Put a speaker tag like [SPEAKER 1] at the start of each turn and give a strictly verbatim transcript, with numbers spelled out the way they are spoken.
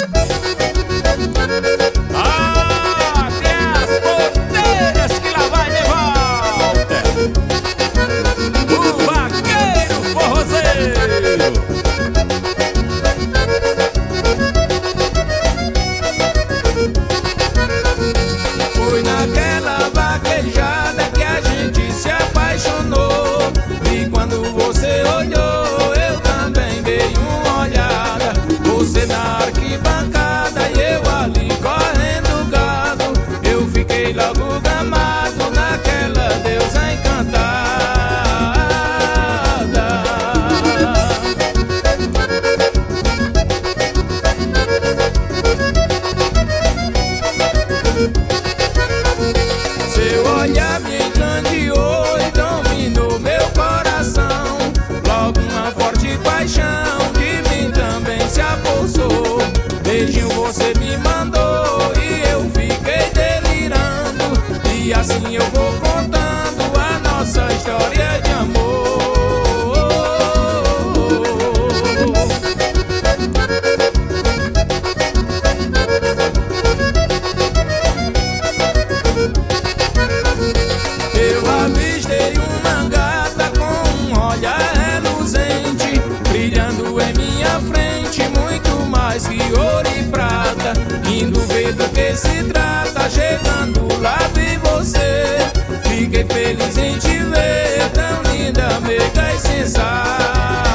[SPEAKER 1] Abre as porteiras que lá vai de volta o vaqueiro forrozeiro.
[SPEAKER 2] Foi naquela vaquejada que a gente se apaixonou. E quando você olhou, eu também dei uma olhada. Você na arquibancada e eu ali correndo gado. Eu fiquei logo gamado naquela deusa encantada. Seu olhar me encandeou e dominou meu coração. Logo uma forte paixão de mim também se apossou. Beijinho você me mandou e eu fiquei delirando. E assim eu vou contando a nossa história de amor. Eu avistei uma gata com um olhar reluzente, brilhando em minha frente, muito mais que ouro e prata. Indo ver do que se trata, chegando lá vi você. Fiquei feliz em te ver, tão linda, meiga e sensata.